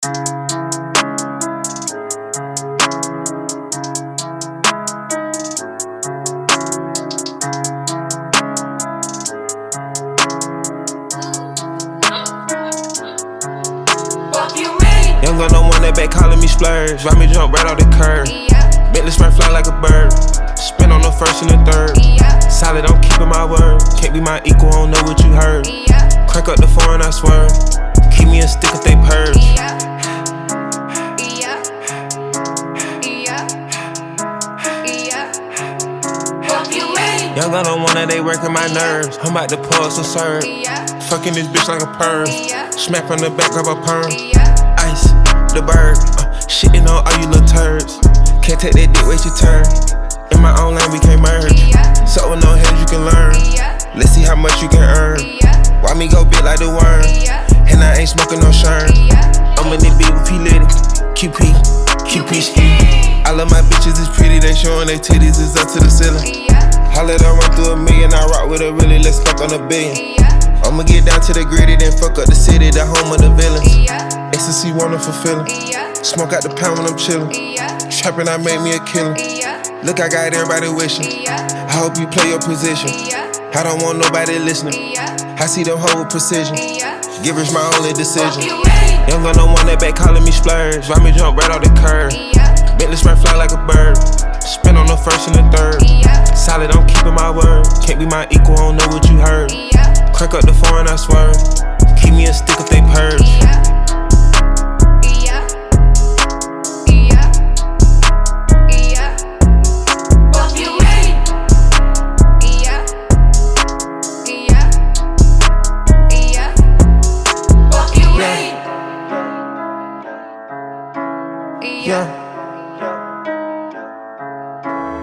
Young gun no one that back calling me splurge. Ride me jump right off the curb. Bentley spray fly like a bird. Spin on the first and the third. Solid, I'm keeping my word. Can't be my equal, I don't know what you heard. Crack up the foreign, I swear. Keep me a stick if they purge. Young gun don't want that, they working my nerves. I'm about to pour some syrup. Fucking this bitch like a perm. Smack from the back of a perm. Ice, the bird. Shitting on all you little turds. Can't take that dick, wait your turn. In my own lane, we can't merge. So with no heads, you can learn. Let's see how much you can earn. Why me go big like the worm? And I ain't smoking no shern. I'm in the beat with P Litty. QP ski. I love my bitches, it's pretty. They showing their titties, it's up to the ceiling. I let her run through a million. I rock with her really, let's fuck on a billion. I'ma get down to the gritty, then fuck up the city, the home of the villains. Ecstasy, wonderful feeling. Smoke out the pound when I'm chillin'. Trappin', I made me a killer. Look, I got everybody wishing. I hope you play your position. I don't want nobody listening. I see them hold with precision. Givers my only decision. Young gun no one that back calling me splurge. Ride me jump right off the curb. Bentley spray fly like a bird. Spin on the first and the third. Solid, I'm keeping my word. Can't be my equal, I don't know what you heard. Crack up the foreign, I swear. Keep me a stick if they purge. Yeah.